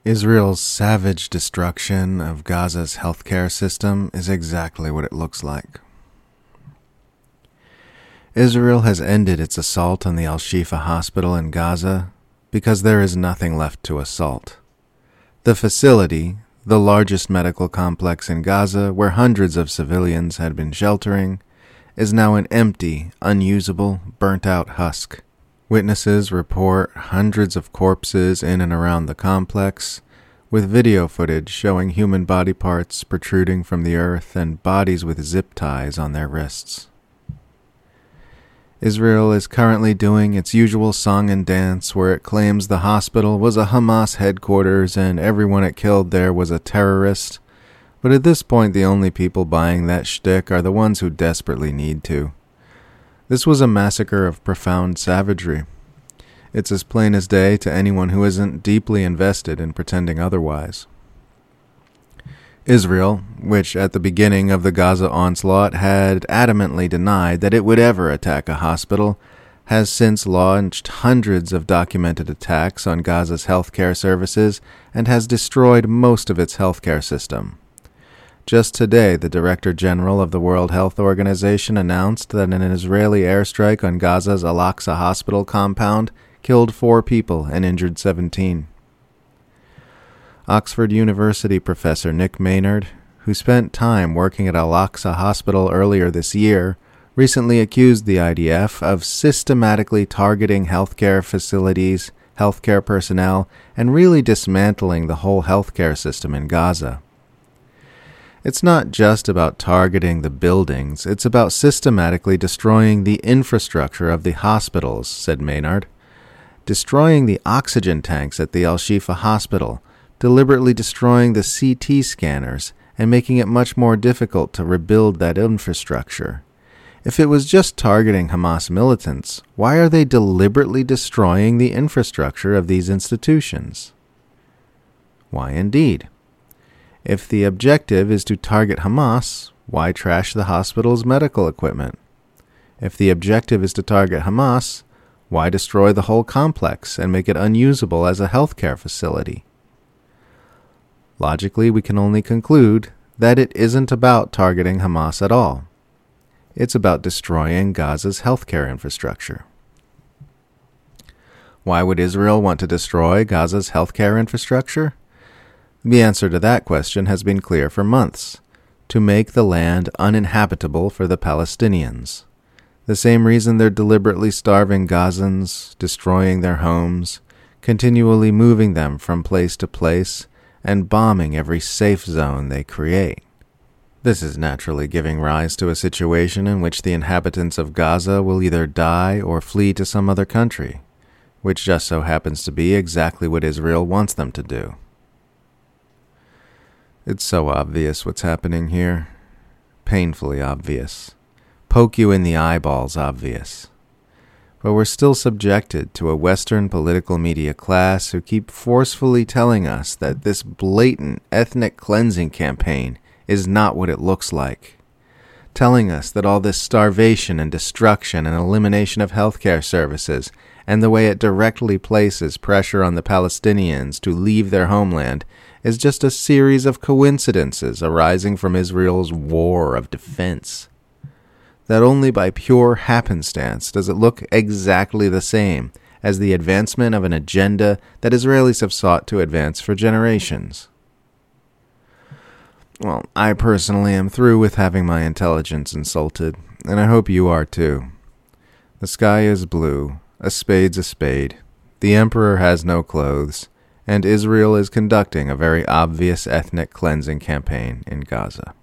Israel's savage destruction of Gaza's healthcare system is exactly what it looks like. Israel has ended its assault on the Al-Shifa hospital in Gaza because there is nothing left to assault. The facility, the largest medical complex in Gaza where hundreds of civilians had been sheltering, is now an empty, unusable, burnt-out husk. Witnesses report hundreds of corpses in and around the complex, with video footage showing human body parts protruding from the earth and bodies with zip ties on their wrists. Israel is currently doing its usual song and dance where it claims the hospital was a Hamas headquarters and everyone it killed there was a terrorist, but at this point the only people buying that shtick are the ones who desperately need to. This was a massacre of profound savagery. It's as plain as day to anyone who isn't deeply invested in pretending otherwise. Israel, which at the beginning of the Gaza onslaught had adamantly denied that it would ever attack a hospital, has since launched hundreds of documented attacks on Gaza's healthcare services and has destroyed most of its healthcare system. Just today, the Director General of the World Health Organization announced that an Israeli airstrike on Gaza's Al-Aqsa hospital compound killed 4 people and injured 17. Oxford University professor Nick Maynard, who spent time working at Al-Aqsa Hospital earlier this year, recently accused the IDF of systematically targeting healthcare facilities, healthcare personnel, and really dismantling the whole healthcare system in Gaza. It's not just about targeting the buildings, it's about systematically destroying the infrastructure of the hospitals, said Maynard. Destroying the oxygen tanks at the Al-Shifa hospital, deliberately destroying the CT scanners, and making it much more difficult to rebuild that infrastructure. If it was just targeting Hamas militants, why are they deliberately destroying the infrastructure of these institutions? Why indeed? If the objective is to target Hamas, why trash the hospital's medical equipment? If the objective is to target Hamas, why destroy the whole complex and make it unusable as a healthcare facility? Logically, we can only conclude that it isn't about targeting Hamas at all. It's about destroying Gaza's healthcare infrastructure. Why would Israel want to destroy Gaza's healthcare infrastructure? The answer to that question has been clear for months: to make the land uninhabitable for the Palestinians. The same reason they're deliberately starving Gazans, destroying their homes, continually moving them from place to place, and bombing every safe zone they create. This is naturally giving rise to a situation in which the inhabitants of Gaza will either die or flee to some other country, which just so happens to be exactly what Israel wants them to do. It's so obvious what's happening here. Painfully obvious. Poke you in the eyeballs obvious. But we're still subjected to a Western political media class who keep forcefully telling us that this blatant ethnic cleansing campaign is not what it looks like. Telling us that all this starvation and destruction and elimination of healthcare services and the way it directly places pressure on the Palestinians to leave their homeland is just a series of coincidences arising from Israel's war of defense. That only by pure happenstance does it look exactly the same as the advancement of an agenda that Israelis have sought to advance for generations. Well, I personally am through with having my intelligence insulted, and I hope you are too. The sky is blue, a spade's a spade, the emperor has no clothes, and Israel is conducting a very obvious ethnic cleansing campaign in Gaza.